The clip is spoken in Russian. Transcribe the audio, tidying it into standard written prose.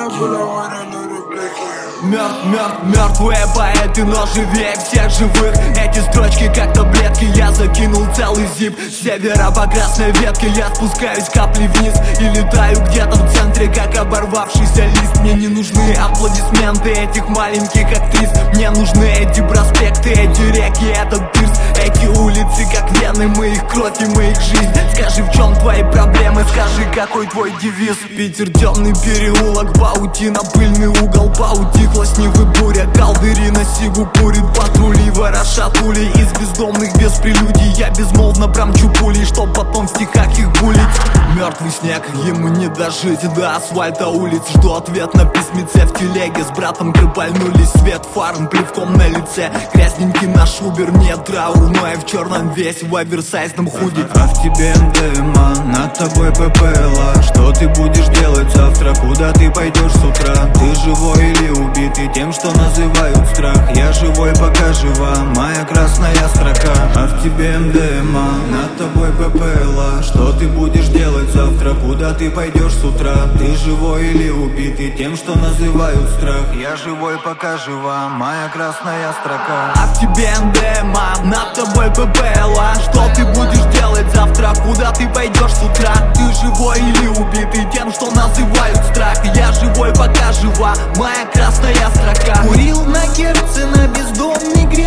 Мертвые поэты, но живее всех живых. Эти строчки как таблетки, я закинул целый зип. С севера по красной ветке я спускаюсь капли вниз и летаю где-то в центре, как оборвавшийся лист. Мне не нужны аплодисменты этих маленьких актрис. Мне нужны эти проспекты, эти реки, этот пирс. Эти улицы как вены, мы их кровь и мы их жизнь. Скажи, в чем твои проблемы, скажи, какой твой девиз. Питер, темный переулок, паутина, пыльный угол. Поутихла с Нивы буря, колдыри на сигу курит. Патрули ворошат пули из бездомных без прелюдий. Я безмолвно промчу пули, чтоб потом в стихах их булить. Мертвый снег, ему не дожить до асфальта улиц. Жду ответ на письмеце в телеге. С братом крыпальнулись, свет фар плевком на лице. Грязненький наш убер, нет траурной в черном весь, в оверсайзном худи. А в тебе МДМА, над тобой ППЛА. Что ты будешь делать завтра, куда ты пойдешь с утра? Ты живой или убитый тем, что называют страх? Я живой, пока жива моя красная строка. А в тебе МДМА, над тобой ППЛА. Что ты будешь делать завтра, куда ты пойдешь с утра? Ты живой или убитый тем, что называют страх? Я живой, пока жива моя красная строка. А в тебе МДМА, над тобой ППЛА. Что ты будешь делать завтра, куда ты пойдешь с утра? Ты живой или убитый тем, что называют страх? Я живой, пока жива моя красная строка. Курил на Герцена, бездомный грех.